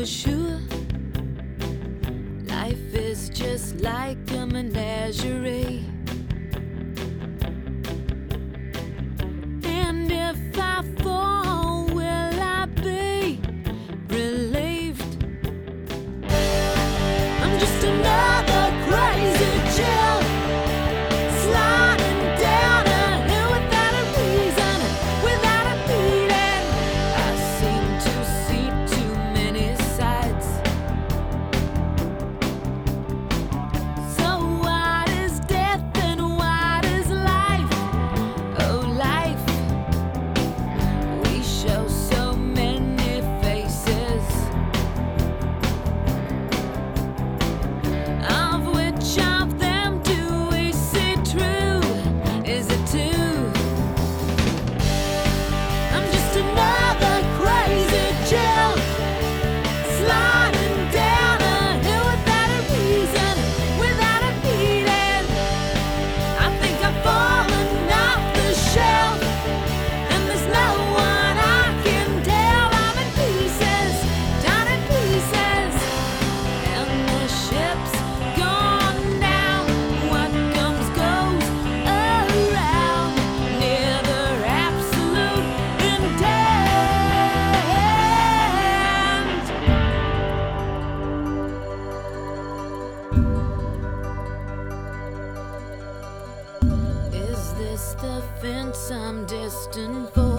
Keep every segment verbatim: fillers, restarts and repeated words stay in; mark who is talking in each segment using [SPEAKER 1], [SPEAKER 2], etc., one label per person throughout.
[SPEAKER 1] for sure. Life is just like a menagerie. And if I fall, will I be relieved? I'm just another crazy Jill, sliding down a hill without a reason, without a beating. I seem to see too many sides. So what is death and what is life? Oh, life. We show so many faces, of which of them do we see true? Is it two? I'm just another crazy Jill, sliding down a hill without a reason, without a beating. I think I've fallen off the shelf, and there's no one I can tell. I'm in pieces, down in pieces, and the ship's gone down. What comes goes around, neither absolute intent. Is this the fence I'm destined for?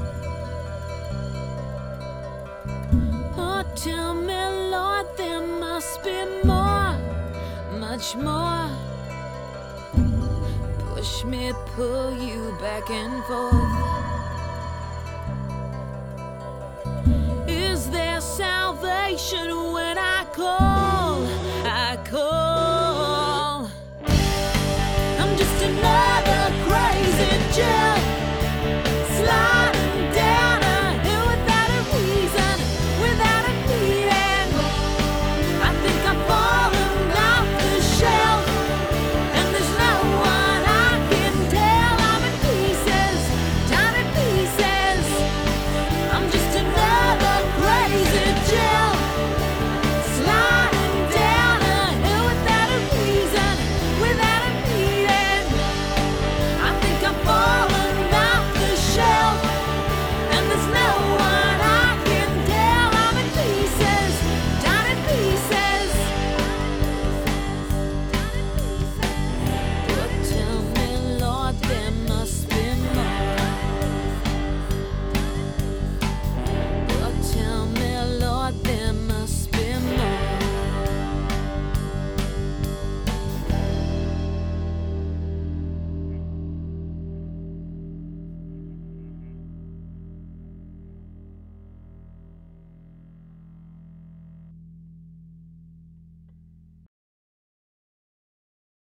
[SPEAKER 1] Oh, tell me, Lord, there must be more, much more. Push me, pull you back and forth. Is there salvation when I call? I call. I'm just another crazy Jill,